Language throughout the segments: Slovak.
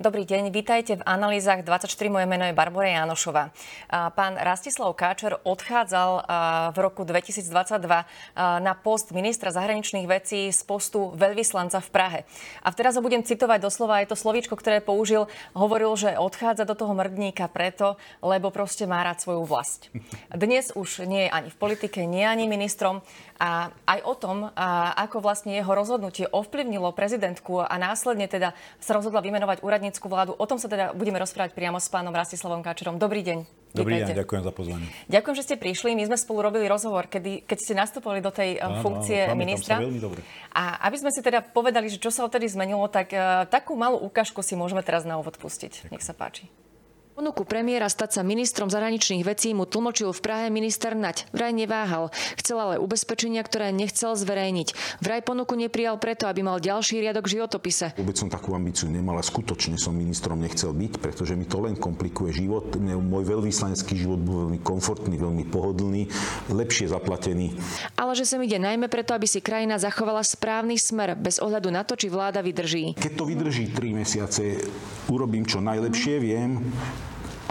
Dobrý deň, vítajte v Analýzach 24. Moje meno je Barbora Jánošová. Pán Rastislav Káčer odchádzal v roku 2022 na post ministra zahraničných vecí z postu veľvyslanca v Prahe. A teraz ho budem citovať doslova, je to slovíčko, ktoré použil, hovoril, že odchádza do toho mrdníka preto, lebo proste má rád svoju vlast. Dnes už nie je ani v politike, nie ani ministrom. A aj o tom, ako vlastne jeho rozhodnutie ovplyvnilo prezidentku a následne teda sa rozhodla vymenovať úradnícku vládu. O tom sa teda budeme rozprávať priamo s pánom Rastislavom Káčerom. Dobrý deň. Dobrý deň, ďakujem za pozvanie. Ďakujem, že ste prišli. My sme spolu robili rozhovor, keď ste nastupovali do tej funkcie ministra. Veľmi dobre. A aby sme si teda povedali, že čo sa odtedy zmenilo, tak takú malú ukážku si môžeme teraz na úvod pustiť. Nech sa páči. Ponuku premiéra stať sa ministrom zahraničných vecí mu tlmočil v Prahe minister Naď. Vraj neváhal. Chcel ale ubezpečenia, ktoré nechcel zverejniť. Vraj ponuku neprijal preto, aby mal ďalší riadok v životopise. Vôbec som takú ambíciu nemal a skutočne som ministrom nechcel byť, pretože mi to len komplikuje život. Môj veľvyslanecký život bol veľmi komfortný, veľmi pohodlný, lepšie zaplatený. Ale že sem ide najmä preto, aby si krajina zachovala správny smer, bez ohľadu na to, či vláda vydrží. Keď to vydrží 3 mesiace, urobím čo najlepšie viem a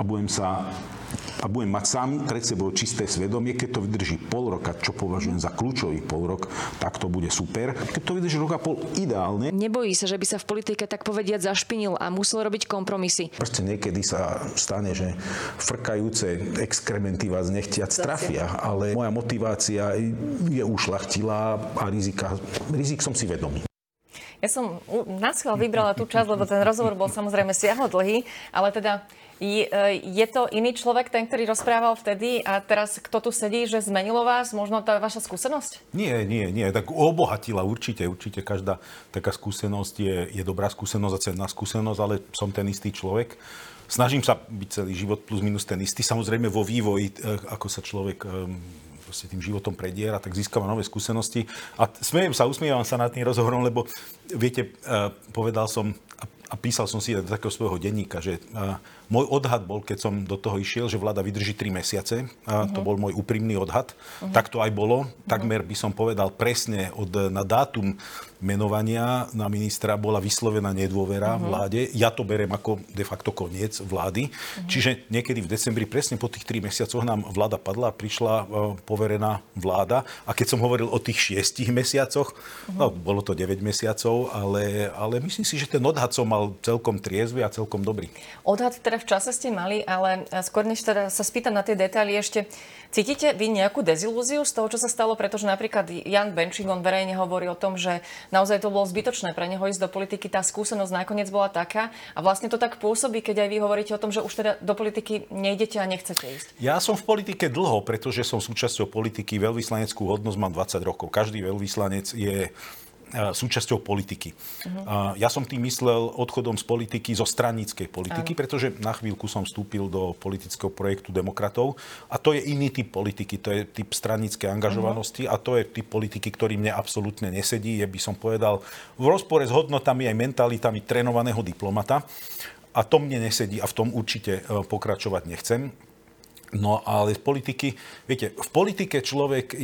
budem mať sám pred sebou čisté svedomie. Keď to vydrží pol roka, čo považujem za kľúčový pol rok, tak to bude super. Keď to vydrží rok a pol, ideálne. Nebojí sa, že by sa v politike tak povediať zašpinil a musel robiť kompromisy. Proste niekedy sa stane, že frkajúce exkrementy vás nechtiac trafia, ale moja motivácia je ušľachtilá a rizik som si vedomý. Ja som naschvál vybrala tú časť, lebo ten rozhovor bol samozrejme siahodlhý, ale teda je to iný človek, ten, ktorý rozprával vtedy a teraz kto tu sedí, že zmenilo vás, možno tá vaša skúsenosť? Nie, tak obohatila určite každá taká skúsenosť je dobrá skúsenosť a cenná skúsenosť, ale som ten istý človek. Snažím sa byť celý život plus minus ten istý. Samozrejme vo vývoji, ako sa človek proste tým životom prediera, tak získava nové skúsenosti. A usmievam sa nad tým rozhovorom, lebo viete, povedal som a písal som si do takého svojho denníka, že môj odhad bol, keď som do toho išiel, že vláda vydrží 3 mesiace. To bol môj úprimný odhad. Tak to aj bolo. Takmer by som povedal presne na dátum menovania na ministra bola vyslovená nedôvera vláde. Ja to berem ako de facto koniec vlády. Čiže niekedy v decembri, presne po tých 3 mesiacoch nám vláda padla a prišla poverená vláda. A keď som hovoril o tých 6 mesiacoch, no, bolo to 9 mesiacov, ale myslím si, že ten odhad som mal celkom triezvy a celkom dobrý. Odhad teda v čase ste mali, ale skôr než teda sa spýtam na tie detaily ešte, cítite vy nejakú dezilúziu z toho, čo sa stalo? Pretože napríklad Jan Benčík, on verejne hovorí o tom, že naozaj to bolo zbytočné pre neho ísť do politiky. Tá skúsenosť nakoniec bola taká a vlastne to tak pôsobí, keď aj vy hovoríte o tom, že už teda do politiky nejdete a nechcete ísť. Ja som v politike dlho, pretože som súčasťou politiky. Veľvyslaneckú hodnosť mám 20 rokov. Každý veľvyslanec je súčasťou politiky. Ja som tým myslel odchodom z politiky, zo straníckej politiky, pretože na chvíľku som vstúpil do politického projektu demokratov a to je iný typ politiky, to je typ straníckej angažovanosti a to je typ politiky, ktorý mne absolútne nesedí, je, by som povedal, v rozpore s hodnotami aj mentalitami trénovaného diplomata a to mne nesedí a v tom určite pokračovať nechcem. No ale v politike človek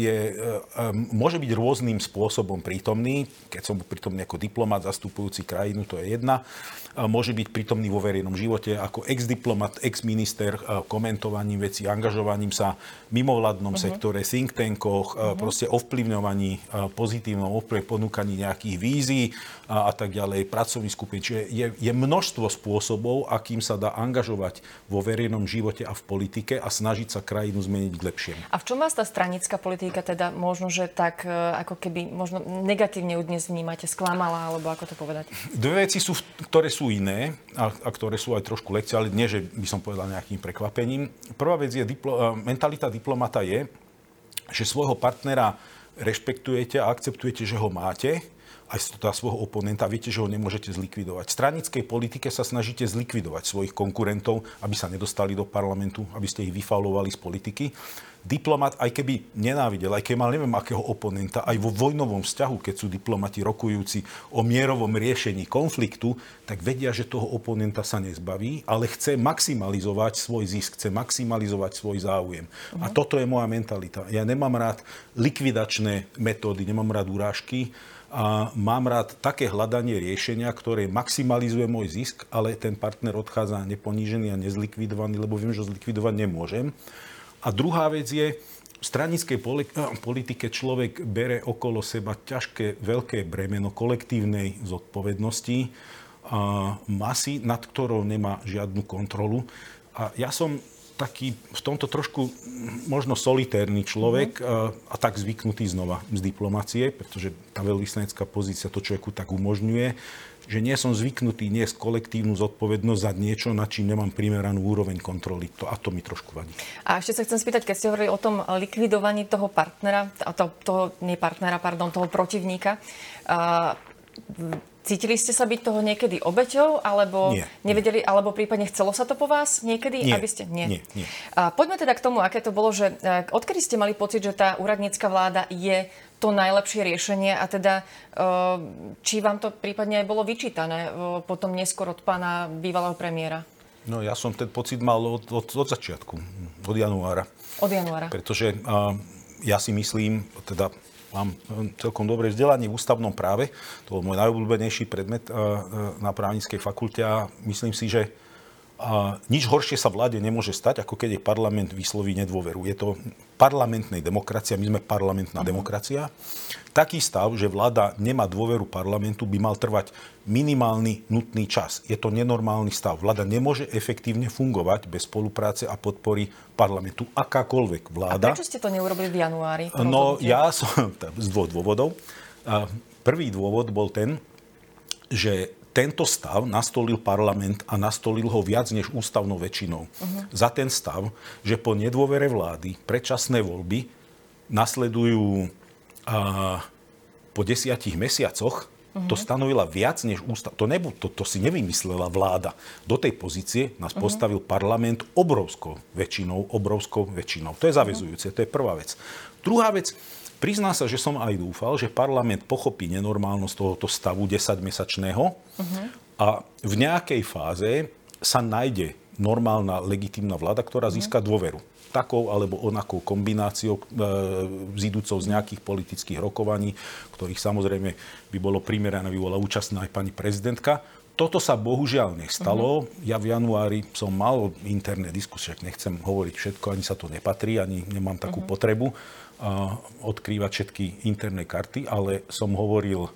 môže byť rôznym spôsobom prítomný. Keď som prítomný ako diplomat zastupujúci krajinu, to je jedna. Môže byť prítomný vo verejnom živote ako ex-diplomat, ex-minister, komentovaním vecí, angažovaním sa v mimovládnom sektore, think tankoch, proste ovplyvňovaní pozitívnom ponúkaní nejakých vízií a tak ďalej, pracovných skupín. Čiže je množstvo spôsobov, akým sa dá angažovať vo verejnom živote a v politike a snažiť sa krajinu zmeniť k lepšiemu. A v čom vás tá stranická politika teda možno, že tak ako keby možno negatívne ju dnes vnímate, sklamala, alebo ako to povedať? Dve veci sú, ktoré sú iné a ktoré sú aj trošku lekcie, ale nie, že by som povedal nejakým prekvapením. Prvá vec je, mentalita diplomata je, že svojho partnera rešpektujete a akceptujete, že ho máte, aj svojho oponenta, viete, že ho nemôžete zlikvidovať. V stranickej politike sa snažíte zlikvidovať svojich konkurentov, aby sa nedostali do parlamentu, aby ste ich vyfaulovali z politiky. diplomat, aj keby nenávidel, aj keby mal neviem akého oponenta, aj vo vojnovom vzťahu, keď sú diplomati rokujúci o mierovom riešení konfliktu, tak vedia, že toho oponenta sa nezbaví, ale chce maximalizovať svoj zisk, chce maximalizovať svoj záujem. A toto je moja mentalita. Ja nemám rád likvidačné metódy, nemám rád urážky, a mám rád také hľadanie riešenia, ktoré maximalizuje môj zisk, ale ten partner odchádza neponížený a nezlikvidovaný, lebo viem, že zlikvidovať nemôžem. A druhá vec je, v stranickej politike človek bere okolo seba ťažké, veľké bremeno kolektívnej zodpovednosti, masy, nad ktorou nemá žiadnu kontrolu. A ja som taký v tomto trošku možno solitérny človek a tak zvyknutý znova z diplomácie, pretože tá veľvyslanecká pozícia to človeku tak umožňuje, že nie som zvyknutý niesť kolektívnu zodpovednosť za niečo, na čím nemám primeranú úroveň kontroly. A to mi trošku vadí. A ešte sa chcem spýtať, keď ste hovorili o tom likvidovaní toho partnera, toho protivníka, cítili ste sa byť toho niekedy obeťou, alebo nevedeli, alebo prípadne chcelo sa to po vás niekedy? Nie. Aby ste... Nie. Poďme teda k tomu, aké to bolo, že odkedy ste mali pocit, že tá úradnícka vláda je to najlepšie riešenie a teda či vám to prípadne aj bolo vyčítané potom neskôr od pána bývalého premiéra? No ja som ten pocit mal od začiatku, od januára. Od januára. Pretože ja si myslím, teda mám celkom dobré vzdelanie v ústavnom práve. To bol môj najobľúbenejší predmet na právnickej fakulte a myslím si, že nič horšie sa vláde nemôže stať, ako keď jej parlament vysloví nedôveru. Je to parlamentnej demokracia, my sme parlamentná demokracia. Taký stav, že vláda nemá dôveru parlamentu, by mal trvať minimálny nutný čas. Je to nenormálny stav. Vláda nemôže efektívne fungovať bez spolupráce a podpory parlamentu. Akákoľvek vláda. A prečo ste to neurobili v januári? No ja som z dvoch dôvodov. Prvý dôvod bol ten, že tento stav nastolil parlament a nastolil ho viac než ústavnou väčšinou. Za ten stav, že po nedôvere vlády predčasné voľby nasledujú po 10 mesiacoch, to stanovila viac než ústav. To si nevymyslela vláda. Do tej pozície nás postavil parlament obrovskou väčšinou. To je zaväzujúce, to je prvá vec. Druhá vec, prizná sa, že som aj dúfal, že parlament pochopí nenormálnosť tohoto stavu 10-mesačného a v nejakej fáze sa nájde normálna, legitímna vláda, ktorá získa dôveru. Takou alebo onakou kombináciou zíducou z nejakých politických rokovaní, ktorých samozrejme by bolo primerané, by bola účastná aj pani prezidentka. Toto sa bohužiaľ nestalo. Ja v januári som mal interné diskusie, nechcem hovoriť všetko, ani sa to nepatrí, ani nemám takú potrebu odkrývať všetky interné karty, ale som hovoril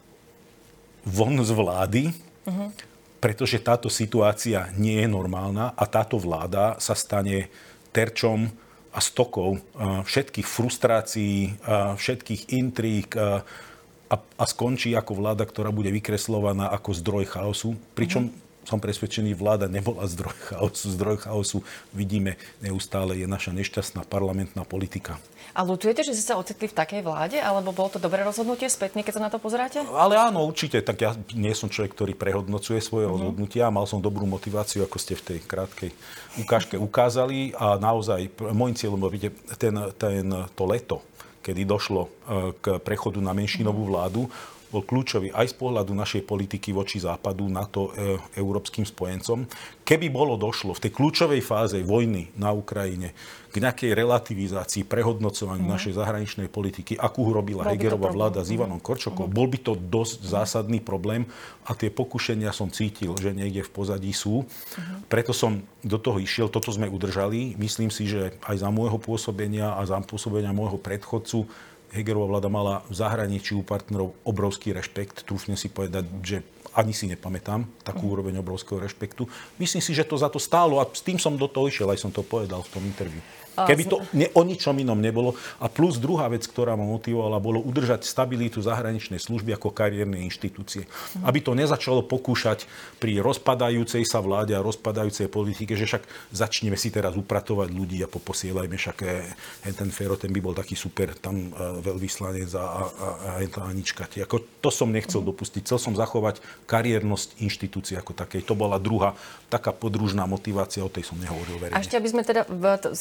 von z vlády, pretože táto situácia nie je normálna a táto vláda sa stane terčom a stokou všetkých frustrácií, všetkých intríg a skončí ako vláda, ktorá bude vykreslovaná ako zdroj chaosu. Pričom som presvedčený, vláda nebola zdroj chaosu. Zdroj chaosu vidíme neustále, je naša nešťastná parlamentná politika. A ľutujete, že ste sa ocitli v takej vláde? Alebo bolo to dobré rozhodnutie spätne, keď sa na to pozeráte? Ale áno, určite. Tak ja nie som človek, ktorý prehodnocuje svoje rozhodnutia. Mal som dobrú motiváciu, ako ste v tej krátkej ukážke ukázali. A naozaj môjim cieľom bol, vidíte, to leto, kedy došlo k prechodu na menšinovú vládu, bol kľúčový aj z pohľadu našej politiky voči západu, NATO, európskym spojencom. Keby došlo v tej kľúčovej fáze vojny na Ukrajine k nejakej relativizácii, prehodnocovaniu našej zahraničnej politiky, akú robila Hegerová vláda s Ivanom Korčokom, bol by to dosť zásadný problém a tie pokušenia som cítil, že niekde v pozadí sú. Preto som do toho išiel, toto sme udržali. Myslím si, že aj za môjho pôsobenia a za pôsobenia môjho predchodcu Hegerová vláda mala v zahraničí u partnerov obrovský rešpekt. Trúfne si povedať, že ani si nepamätám takú úroveň obrovského rešpektu. Myslím si, že to za to stálo a s tým som do toho išiel, aj som to povedal v tom interviu. Keby to o ničom inom nebolo. A plus druhá vec, ktorá ma motivovala, bolo udržať stabilitu zahraničnej služby ako kariérnej inštitúcie. Aby to nezačalo pokúšať pri rozpadajúcej sa vláde a rozpadajúcej politike, že však začneme si teraz upratovať ľudí a poposielajme však ten Fero, ten by bol taký super, tam veľvyslanec a Anička. To som nechcel dopustiť. Chcel som zachovať kariérnosť inštitúcie ako takej. To bola druhá taká podružná motivácia, o tej som nehovoril verejne. A ešte, aby sme teda si to nejako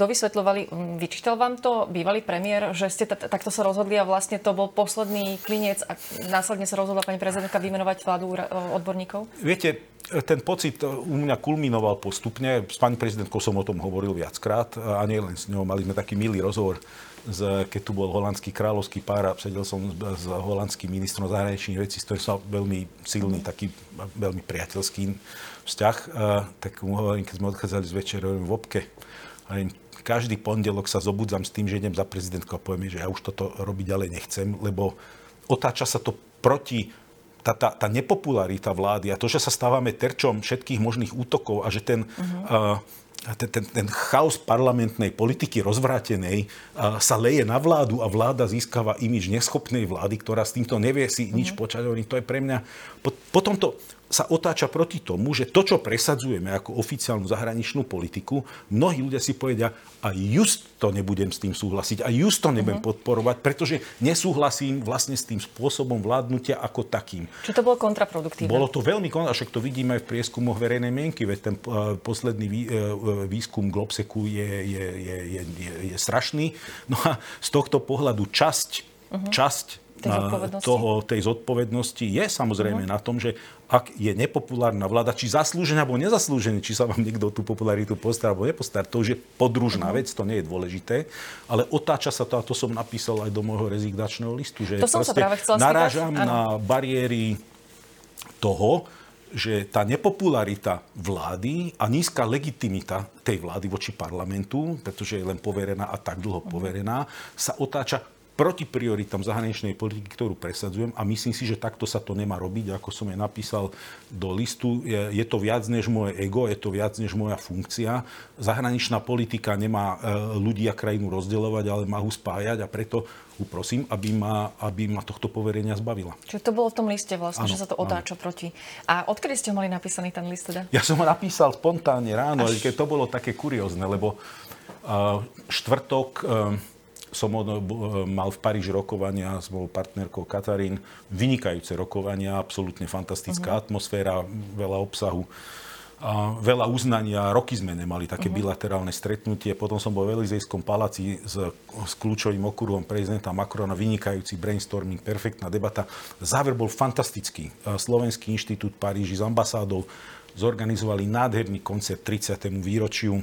dovysvetľovali. Vyčítal vám to bývalý premiér, že ste takto sa rozhodli a vlastne to bol posledný klinec a následne sa rozhodla pani prezidentka vymenovať vládu odborníkov? Viete, ten pocit u mňa kulminoval postupne. S pani prezidentkou som o tom hovoril viackrát a nie len s ňou. Mali sme taký milý rozhovor, keď tu bol holandský kráľovský pár a sedel som s holandským ministrom zahraničných vecí, s ktorým som veľmi silný, taký veľmi priateľský vzťah. Tak mu hovorím, keď sme odchádzali z večera, hovorím v Opke. Každý pondelok sa zobudzam s tým, že idem za prezidentku a poviem, že ja už toto robiť ďalej nechcem, lebo otáča sa to proti tá nepopularita vlády a to, že sa stávame terčom všetkých možných útokov a že ten chaos parlamentnej politiky rozvrátenej sa leje na vládu a vláda získava imidž neschopnej vlády, ktorá s týmto nevie si nič počať. To je pre mňa... Potom to sa otáča proti tomu, že to, čo presadzujeme ako oficiálnu zahraničnú politiku, mnohí ľudia si povedia, a just to nebudem s tým súhlasiť, a just to nebudem podporovať, pretože nesúhlasím vlastne s tým spôsobom vládnutia ako takým. Čo to bolo kontraproduktívne? Bolo to veľmi kontraproduktívne, však to vidíme aj v prieskumoch verejnej mienky, veď ten posledný výskum Globseku je strašný. No a z tohto pohľadu časť tej zodpovednosti je samozrejme na tom, že ak je nepopulárna vláda, či zaslúžená alebo nezaslúžená, či sa vám niekto tú popularitu postará alebo nepostará, to už je podružná vec, to nie je dôležité, ale otáča sa to, a to som napísal aj do môjho rezignačného listu, že to som sa práve chcela narážam na bariéry toho, že tá nepopularita vlády a nízka legitimita tej vlády voči parlamentu, pretože je len poverená a tak dlho poverená, sa otáča proti prioritám zahraničnej politiky, ktorú presadzujem, a myslím si, že takto sa to nemá robiť, ako som je napísal do listu. Je to viac než moje ego, je to viac než moja funkcia. Zahraničná politika nemá ľudí a krajinu rozdeľovať, ale má ho spájať, a preto prosím, aby ma tohto poverenia zbavila. Čiže to bolo v tom liste vlastne, že sa to otáča proti. A odkedy ste ho mali napísaný ten list teda? Ja som ho napísal spontánne ráno, ale keď to bolo také kuriózne, lebo štvrtok som mal v Paríži rokovania s mojou partnerkou Katarín. Vynikajúce rokovania, absolútne fantastická atmosféra, veľa obsahu, veľa uznania. Roky sme nemali také bilaterálne stretnutie. Potom som bol v Elizejskom paláci s kľúčovým okruhom prezidenta Macrona. Vynikajúci brainstorming, perfektná debata. Záver bol fantastický. Slovenský inštitút Paríži s ambasádou zorganizovali nádherný koncert 30. výročiu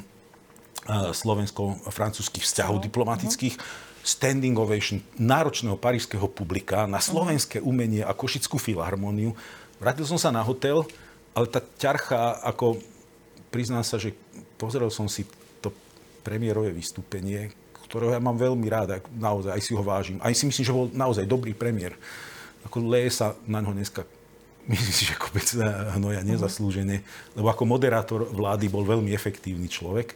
slovensko-francúzskych vzťahov diplomatických, standing ovation náročného parížskeho publika na slovenské umenie a Košickú filharmóniu. Vrátil som sa na hotel, ale tá ťarcha, ako priznám sa, že pozrel som si to premiérové vystúpenie, ktorého ja mám veľmi rád, naozaj aj si ho vážim. Aj si myslím, že bol naozaj dobrý premiér. Ako leje sa na ňo dneska, myslím si, že kopec hnoja nezaslúžene, lebo ako moderátor vlády bol veľmi efektívny človek.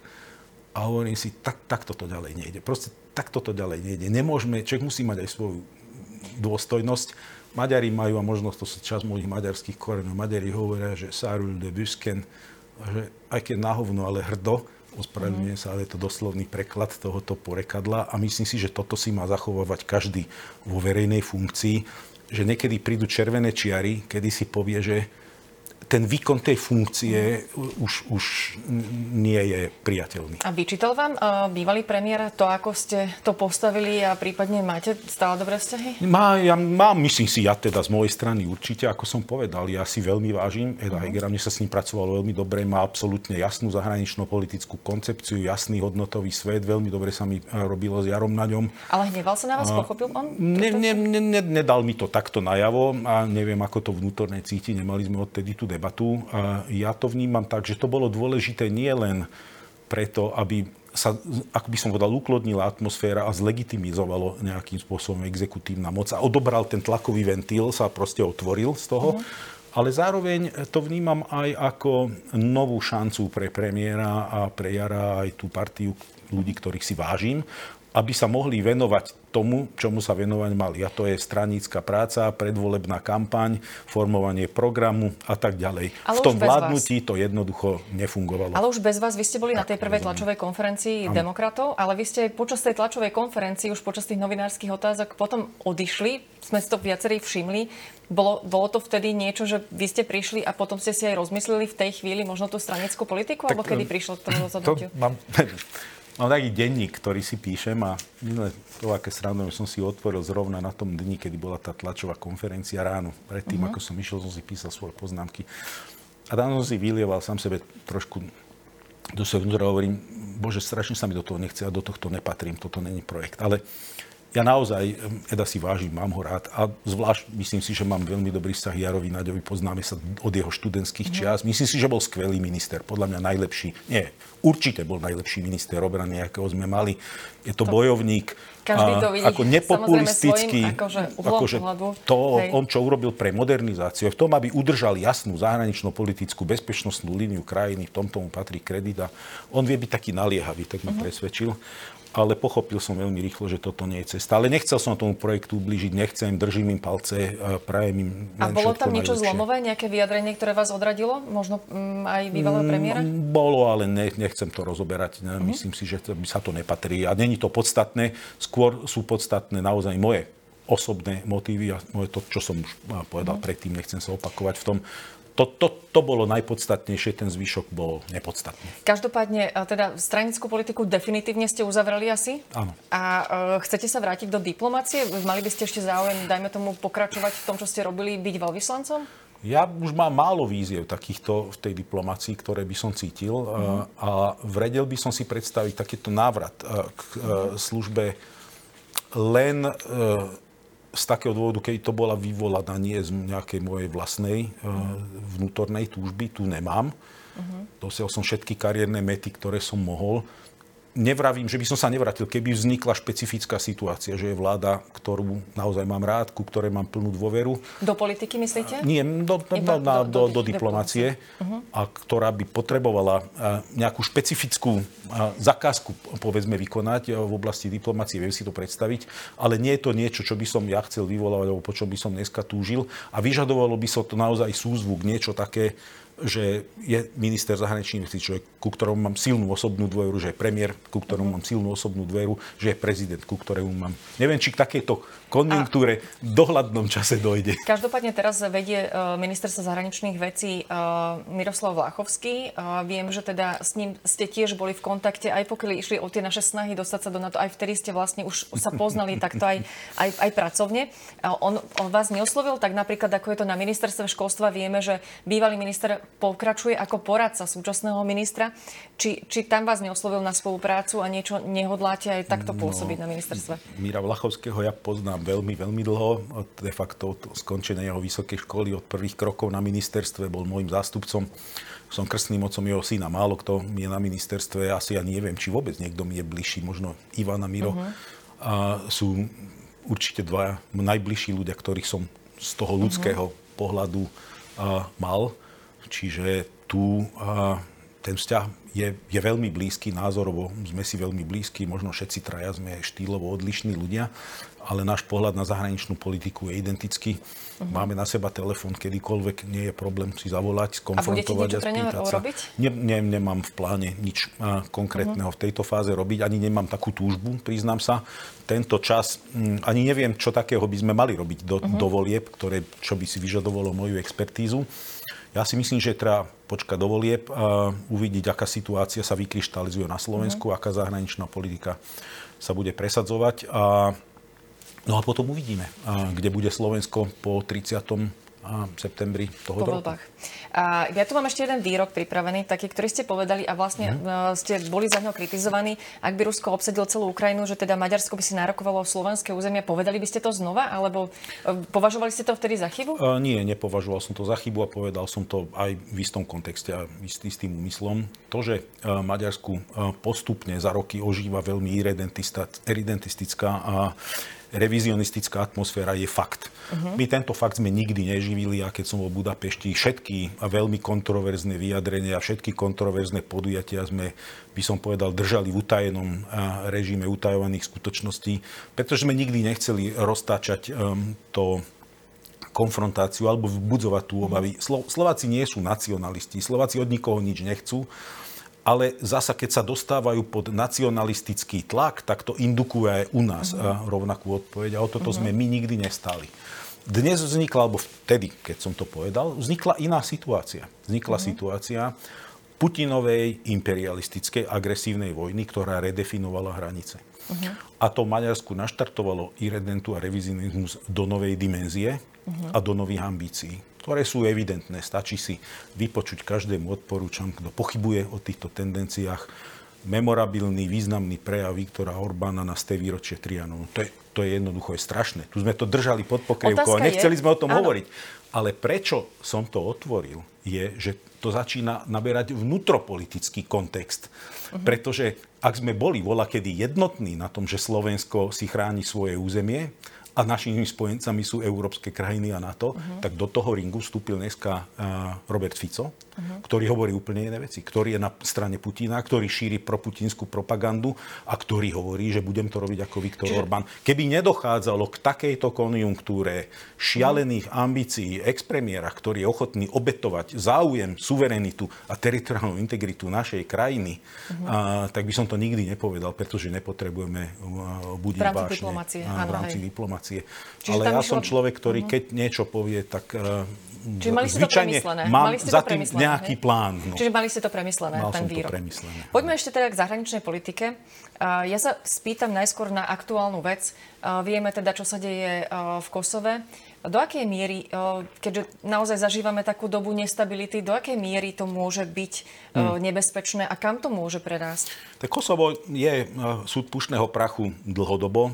A hovorím si, takto to ďalej nejde. Proste takto to ďalej nejde. Nemôžeme, človek musí mať aj svoju dôstojnosť. Maďari majú, a možno to sú časť mojich maďarských koreňov, Maďari hovoria, že Sarul de Busken, že aj keď na hovno, ale hrdo, ospravedlňujem sa, ale je to doslovný preklad tohoto porekadla, a myslím si, že toto si má zachovávať každý vo verejnej funkcii, že niekedy prídu červené čiary, kedy si povie, že ten výkon tej funkcie už nie je priateľný. A vyčítal vám bývalý premiér to, ako ste to postavili, a prípadne máte stále dobré vzťahy? Mám, myslím si, ja teda z mojej strany určite, ako som povedal, ja si veľmi vážim Eda Hegera, mne sa s ním pracovalo veľmi dobre, má absolútne jasnú zahranično-politickú koncepciu, jasný hodnotový svet, veľmi dobre sa mi robilo s Jarom na ňom. Ale hneval sa na vás, pochopil on? Nedal mi to takto najavo a neviem, ako to vnútorne cíti, nemali sme odtedy tú debatu. Ja to vnímam tak, že to bolo dôležité nie len preto, aby sa, ako by som povedal, uklodnila atmosféra a zlegitimizovalo nejakým spôsobom exekutívna moc a odobral ten tlakový ventil, sa proste otvoril z toho. Ale zároveň to vnímam aj ako novú šancu pre premiéra a pre Jara, aj tú partiu ľudí, ktorých si vážim, aby sa mohli venovať tomu, čomu sa venovať mali. A to je stranícka práca, predvolebná kampaň, formovanie programu a tak ďalej. Ale v tom vládnutí to jednoducho nefungovalo. Ale už bez vás, vy ste boli na tej prvej tlačovej konferencii demokratov, ale vy ste počas tej tlačovej konferencii, už počas tých novinárskych otázok potom odišli. Sme si to viacerí všimli. Bolo to vtedy niečo, že vy ste prišli a potom ste si aj rozmysleli v tej chvíli možno tú stranickú politiku, alebo kedy prišlo k tomu rozhodnutiu? Mám taký denník, ktorý si píšem a to, aké srandujem, som si otvoril zrovna na tom dni, kedy bola tá tlačová konferencia ráno. Predtým, ako som išiel, som si písal svoje poznámky. A tam som si vylieval sám sebe trošku do svojho vnútra, hovorím, bože, strašne sa mi do toho nechce a do tohto nepatrím, toto není projekt. Ale ja naozaj Eda si vážim, mám ho rád a zvlášť myslím si, že mám veľmi dobrý vzťah Jarovi Naďovi, poznáme sa od jeho študentských čias. Myslím si, že bol skvelý minister, podľa mňa najlepší, určite bol najlepší minister obrany, akého sme mali. Je to bojovník, každý to vidí, ako nepopulistický, akože on, čo urobil pre modernizáciu, v tom, aby udržal jasnú zahranično-politickú bezpečnostnú líniu krajiny, v tomto mu patrí kredit a on vie byť taký naliehavý, tak ma presvedčil. Ale pochopil som veľmi rýchlo, že toto nie je cesta. Ale nechcel som tomu projektu ublížiť, nechcem, držím im palce, prajem im len všetko najlepšie. A bolo tam niečo zlomové, nejaké vyjadrenie, ktoré vás odradilo? Možno aj bývalého premiéra? Bolo, ale nechcem to rozoberať. Myslím si, že sa to nepatrí. A není to podstatné. Skôr sú podstatné naozaj moje osobné motívy a to, čo som už povedal predtým, nechcem sa opakovať v tom. To bolo najpodstatnejšie, ten zvyšok bol nepodstatný. Každopádne, teda stranickú politiku definitívne ste uzavreli asi? Áno. A chcete sa vrátiť do diplomácie? Mali by ste ešte záujem, dajme tomu, pokračovať v tom, čo ste robili, byť veľvyslancom? Ja už mám málo víziev takýchto v tej diplomácii, ktoré by som cítil. A vredel by som si predstaviť takýto návrat k službe len z takého dôvodu, keď to bola vyvolaná nie z nejakej mojej vlastnej vnútornej túžby, tu nemám. Dosiahol som všetky kariérne mety, ktoré som mohol. Nevravím, že by som sa nevrátil, keby vznikla špecifická situácia, že je vláda, ktorú naozaj mám rád, ku ktorej mám plnú dôveru. Do politiky myslíte? Nie, do diplomácie, a ktorá by potrebovala nejakú špecifickú zakázku, povedzme, vykonať v oblasti diplomácie. Viem si to predstaviť, ale nie je to niečo, čo by som ja chcel vyvolávať, alebo po čom by som dneska túžil. A vyžadovalo by sa to naozaj súzvuk, niečo také, že je minister zahraničných vecí, človek, ku ktorému mám silnú osobnú dôveru, že je premiér, ku ktorému mám silnú osobnú dôveru, že je prezident, ku ktorému mám... Neviem, či k takejto konjunktúre v dohľadnom čase dojde. Každopádne teraz vedie ministerstvo zahraničných vecí Miroslav Vlachovský. Viem, že teda s ním ste tiež boli v kontakte, aj pokiaľ išli o tie naše snahy dostať sa do NATO, aj vtedy ste vlastne už sa poznali takto aj pracovne. On vás neoslovil, tak napríklad, ako je to na ministerstve školstva, vieme, že bývalý minister pokračuje ako poradca súčasného ministra. Či tam vás neoslovil na spoluprácu a niečo nehodláte aj takto pôsobiť na ministerstve? Míra Vlachovského ja poznám veľmi, veľmi dlho. De facto od skončenia jeho vysokej školy, od prvých krokov na ministerstve bol môjim zástupcom. Som krstným otcom jeho syna. Málo kto je na ministerstve. Asi ja neviem, či vôbec niekto mi je bližší. Možno Ivan a Miro. A sú určite dvaja najbližší ľudia, ktorých som z toho ľudského pohľadu mal. Čiže tu ten vzťah je veľmi blízky, názorovo sme si veľmi blízki, možno všetci traja sme štýlovo odlišní ľudia, ale náš pohľad na zahraničnú politiku je identický. Máme na seba telefón, kedykoľvek, nie je problém si zavolať, skonfrontovať a spýtať sa. Nemám v pláne nič konkrétneho v tejto fáze robiť, ani nemám takú túžbu, priznám sa. Tento čas, ani neviem, čo takého by sme mali robiť do volieb, čo by si vyžadovalo moju expertízu. Ja si myslím, že treba počkať do volieb a uvidieť, aká situácia sa vykryštalizuje na Slovensku, aká zahraničná politika sa bude presadzovať. No a potom uvidíme, kde bude Slovensko po 30. septembri toho roku. Ja tu mám ešte jeden výrok pripravený, taký, ktorý ste povedali a vlastne ste boli za ňo kritizovaní. Ak by Rusko obsadilo celú Ukrajinu, že teda Maďarsko by si nárokovalo slovenské územie, povedali by ste to znova? Alebo považovali ste to vtedy za chybu? Nie, nepovažoval som to za chybu a povedal som to aj v istom kontexte a s tým úmyslom. To, že Maďarsku postupne za roky ožíva veľmi irredentistická a revizionistická atmosféra, je fakt. My tento fakt sme nikdy neživili a keď som bol v Budapešti, všetky veľmi kontroverzné vyjadrenia, všetky kontroverzné podujatia sme, by som povedal, držali v utajenom režime utajovaných skutočností, pretože sme nikdy nechceli roztáčať to konfrontáciu alebo vbudzovať tú obavy. Slováci nie sú nacionalisti, Slováci od nikoho nič nechcú, ale zasa, keď sa dostávajú pod nacionalistický tlak, tak to indukuje aj u nás rovnakú odpoveď. A o toto sme my nikdy nestáli. Dnes vznikla, alebo vtedy, keď som to povedal, vznikla iná situácia. Situácia, Putinovej imperialistickej agresívnej vojny, ktorá redefinovala hranice. A to v Maďarsku naštartovalo irredentu a revizionizmus do novej dimenzie a do nových ambícií, ktoré sú evidentné. Stačí si vypočuť každému, odporúčam, kto pochybuje o týchto tendenciách, memorabilný, významný prejav Viktora Orbána na 100. výročie Trianonu. To je jednoducho strašné. Tu sme to držali pod pokrievkou a nechceli sme o tom hovoriť. Ale prečo som to otvoril, je, že to začína naberať vnútropolitický kontext. Pretože ak sme boli volakedy jednotní na tom, že Slovensko si chráni svoje územie a našimi spojencami sú európske krajiny a NATO, tak do toho ringu vstúpil dneska Robert Fico, ktorý hovorí úplne iné veci, ktorý je na strane Putina, ktorý šíri proputinskú propagandu a ktorý hovorí, že budem to robiť ako Viktor Orbán. Keby nedochádzalo k takejto konjunktúre šialených ambícií ex-premiéra, ktorý je ochotný obetovať záujem, suverenitu a teritoriálnu integritu našej krajiny, tak by som to nikdy nepovedal, pretože nepotrebujeme budiť vášne v rámci diplomácie. Ale ja som človek, ktorý keď niečo povie, tak čiže mali ste to premyslené. Mám za tým nejaký plán. No. Čiže mali ste to premyslené, ten výrok. Poďme ešte teda k zahraničnej politike. Ja sa spýtam najskôr na aktuálnu vec. Vieme teda, čo sa deje v Kosove. Do akej miery, keďže naozaj zažívame takú dobu nestability, do akej miery to môže byť nebezpečné a kam to môže prerásť? Tak Kosovo je súd pušného prachu dlhodobo.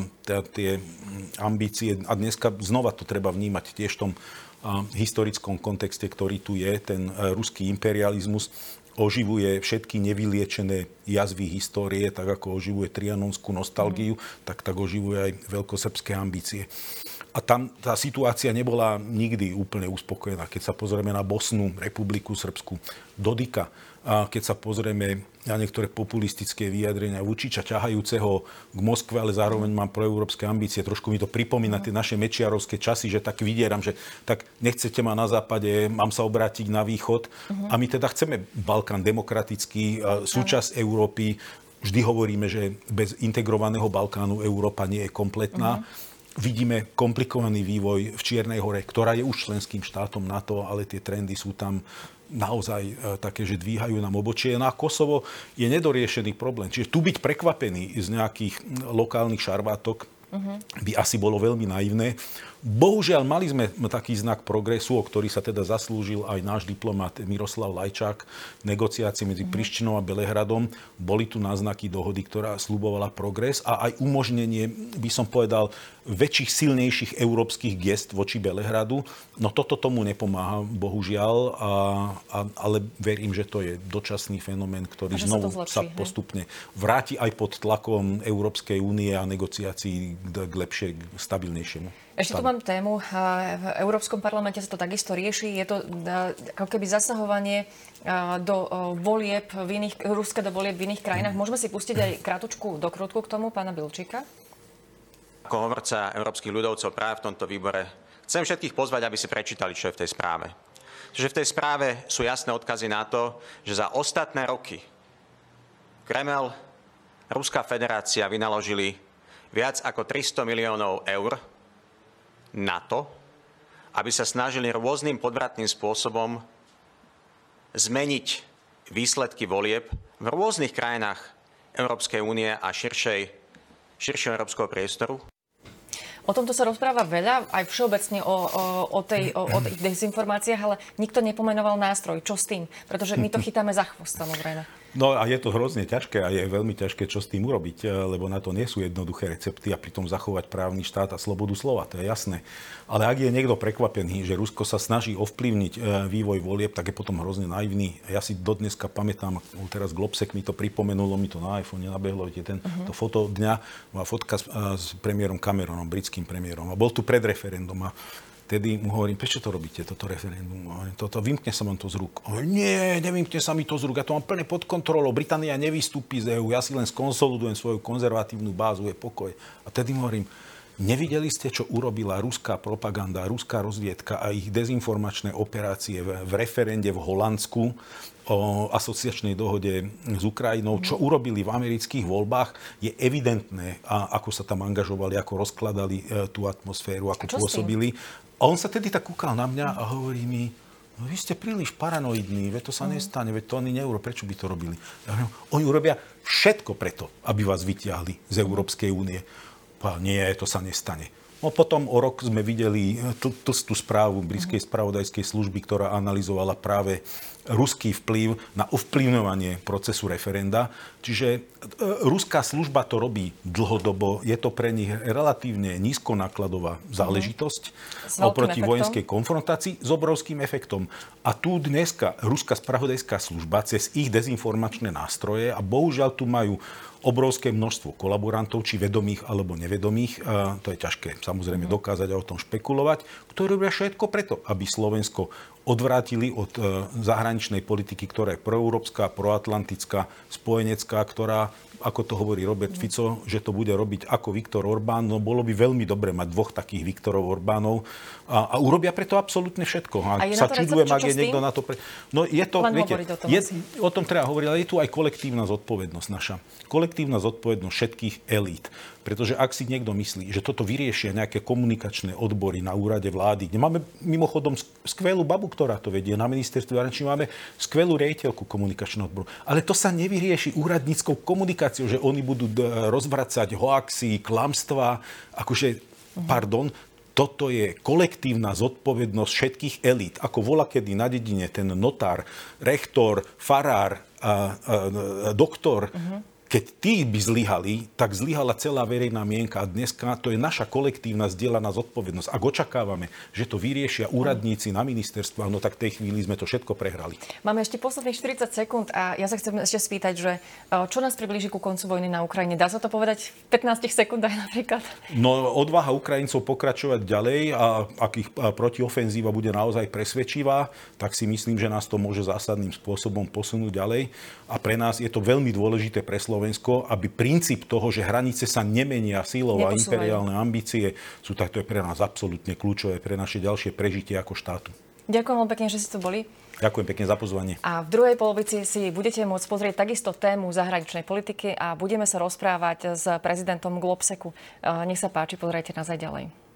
Tie ambície, a dneska znova to treba vnímať tiež v tom historickom kontexte, ktorý tu je, ten ruský imperializmus oživuje všetky nevyliečené jazvy histórie, tak ako oživuje trianonskú nostalgiu, tak oživuje aj veľkosrbské ambície. A tam tá situácia nebola nikdy úplne uspokojená. Keď sa pozrieme na Bosnu, Republiku Srbsku, Dodika, a keď sa pozrieme na niektoré populistické vyjadrenia Vučiča, ťahajúceho k Moskve, ale zároveň mám proeurópske ambície. Trošku mi to pripomína tie naše mečiarovské časy, že tak vydieram, že tak nechcete ma na západe, mám sa obrátiť na východ. A my teda chceme Balkán demokratický, súčasť Európy. Vždy hovoríme, že bez integrovaného Balkánu Európa nie je kompletná. Vidíme komplikovaný vývoj v Čiernej Hore, ktorá je už členským štátom NATO, ale tie trendy sú tam naozaj také, že dvíhajú nám obočie. No a Kosovo je nedoriešený problém. Čiže tu byť prekvapený z nejakých lokálnych šarvátok by asi bolo veľmi naivné. Bohužiaľ, mali sme taký znak progresu, o ktorý sa teda zaslúžil aj náš diplomat Miroslav Lajčák. Negociácie medzi Prištinou a Belehradom. Boli tu náznaky dohody, ktorá sľubovala progres a aj umožnenie, by som povedal, väčších, silnejších európskych gest voči Belehradu. No toto tomu nepomáha, bohužiaľ, ale verím, že to je dočasný fenomén, ktorý znovu sa postupne vráti aj pod tlakom Európskej únie a negociácií k lepšie, k stabilnejšiemu. Ešte tu mám tému. V Európskom parlamente sa to takisto rieši. Je to ako keby zasahovanie do volieb Ruska do volieb v iných krajinách. Môžeme si pustiť aj krátku dokrutku k tomu pána Bilčíka? Ako hovorca európskych ľudovcov práve v tomto výbore chcem všetkých pozvať, aby si prečítali, čo je v tej správe. Čiže v tej správe sú jasné odkazy na to, že za ostatné roky Kreml, Ruská federácia vynaložili viac ako 300 miliónov eur na to, aby sa snažili rôznym podvratným spôsobom zmeniť výsledky volieb v rôznych krajinách Európskej únie a širšieho európskeho priestoru. O tomto sa rozpráva veľa, aj všeobecne o tých dezinformáciách, ale nikto nepomenoval nástroj. Čo s tým? Pretože my to chytáme za chvost, samozrejme. No a je to hrozne ťažké a je veľmi ťažké, čo s tým urobiť, lebo na to nie sú jednoduché recepty a pritom zachovať právny štát a slobodu slova, to je jasné. Ale ak je niekto prekvapený, že Rusko sa snaží ovplyvniť vývoj volieb, tak je potom hrozne naivný. Ja si dodneska pamätám, teraz Globsek mi to pripomenulo, mi to na iPhone nabehlo, to foto dňa, má fotka s premiérom Cameronom, britským premiérom. A bol tu pred referendum a vtedy mu hovorím, prečo to robíte, toto referendum? Vymkne sa vám to z rúk. Nie, nevymkne sa mi to z rúk, ja to mám plne pod kontrolou. Británia nevystúpi z EÚ, ja si len skonsolidujem svoju konzervatívnu bázu, je pokoj. A vtedy mu hovorím, nevideli ste, čo urobila ruská propaganda, ruská rozviedka a ich dezinformačné operácie v referende v Holandsku o asociačnej dohode s Ukrajinou, čo urobili v amerických voľbách, je evidentné, ako sa tam angažovali, ako rozkladali tú atmosféru, ako pôsobili. A on sa tedy tak kúkal na mňa a hovorí mi, No, vy ste príliš paranoidní, veď to sa nestane, veď to oni prečo by to robili? Oni urobia všetko preto, aby vás vyťahli z Európskej únie. Nie, to sa nestane. No potom o rok sme videli tú správu britskej spravodajskej služby, ktorá analyzovala práve ruský vplyv na ovplyvňovanie procesu referenda. Čiže ruská služba to robí dlhodobo. Je to pre nich relatívne nízkonákladová záležitosť oproti vojenskej konfrontácii s obrovským efektom. A tu dneska ruská spravodajská služba cez ich dezinformačné nástroje, a bohužiaľ tu majú obrovské množstvo kolaborantov, či vedomých alebo nevedomých, to je ťažké samozrejme dokázať a o tom špekulovať, ktorí robia všetko preto, aby Slovensko odvrátili od zahraničnej politiky, ktorá je proeurópska, proatlantická, spojenecká, ktorá, ako to hovorí Robert Fico, že to bude robiť ako Viktor Orbán. No bolo by veľmi dobre mať dvoch takých Viktorov Orbánov a urobia preto absolútne všetko. A sa čudujem, ak je niekto na to... No je to, viete, o tom treba hovoriť, ale je tu aj kolektívna zodpovednosť naša. Kolektívna zodpovednosť všetkých elít. Pretože ak si niekto myslí, že toto vyriešia nejaké komunikačné odbory na úrade vlády, máme mimochodom skvelú babu, ktorá to vedie na ministerstve zahraničí, máme skvelú riaditeľku komunikačného odboru. Ale to sa nevyrieši úradníckou komunikáciou, že oni budú rozvracať hoaxy, klamstvá, akože, pardon, toto je kolektívna zodpovednosť všetkých elít. Ako volakedy na dedine ten notár, rektor, farár, doktor, keď tí by zlyhali, tak zlyhala celá verejná mienka. A dneska to je naša kolektívna zdieľaná zodpovednosť. Ak očakávame, že to vyriešia úradníci na ministerstvách, no tak v tej chvíli sme to všetko prehrali. Máme ešte posledných 40 sekúnd a ja sa chcem ešte spýtať, že čo nás priblíži ku koncu vojny na Ukrajine? Dá sa to povedať v 15 sekundách napríklad? No, odvaha Ukrajincov pokračovať ďalej, a ak ich protiofenzíva bude naozaj presvedčivá, tak si myslím, že nás to môže zásadným spôsobom posunúť ďalej. A pre nás je to veľmi dôležité pre Slovensko, aby princíp toho, že hranice sa nemenia silou a imperiálne ambície sú, tak to je pre nás absolútne kľúčové pre naše ďalšie prežitie ako štátu. Ďakujem veľmi pekne, že ste tu boli. Ďakujem pekne za pozvanie. A v druhej polovici si budete môcť pozrieť takisto tému zahraničnej politiky a budeme sa rozprávať s prezidentom Globseku. Nech sa páči, pozerajte nás aj ďalej.